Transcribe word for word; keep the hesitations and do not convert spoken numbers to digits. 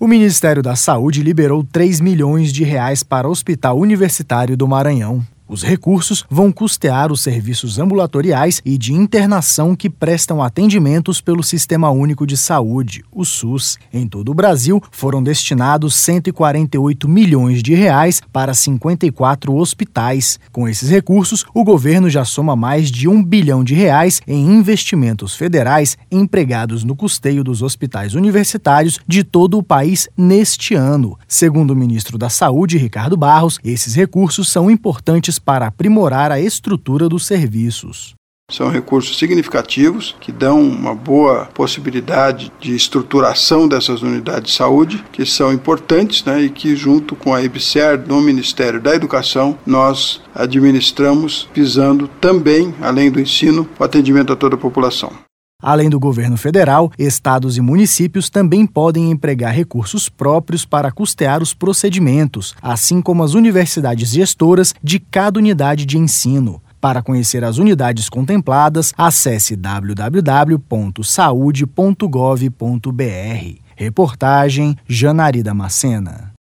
O Ministério da Saúde liberou três milhões de reais para o Hospital Universitário do Maranhão. Os recursos vão custear os serviços ambulatoriais e de internação que prestam atendimentos pelo Sistema Único de Saúde, o SUS. Em todo o Brasil, foram destinados cento e quarenta e oito milhões de reais para cinquenta e quatro hospitais. Com esses recursos, o governo já soma mais de um bilhão de reais em investimentos federais empregados no custeio dos hospitais universitários de todo o país neste ano. Segundo o ministro da Saúde, Ricardo Barros, esses recursos são importantes para aprimorar a estrutura dos serviços. São recursos significativos que dão uma boa possibilidade de estruturação dessas unidades de saúde, que são importantes, né, e que junto com a EBSER no Ministério da Educação, nós administramos visando também, além do ensino, o atendimento a toda a população. Além do governo federal, estados e municípios também podem empregar recursos próprios para custear os procedimentos, assim como as universidades gestoras de cada unidade de ensino. Para conhecer as unidades contempladas, acesse w w w ponto saude ponto gov ponto b r. Reportagem Janari Damascena.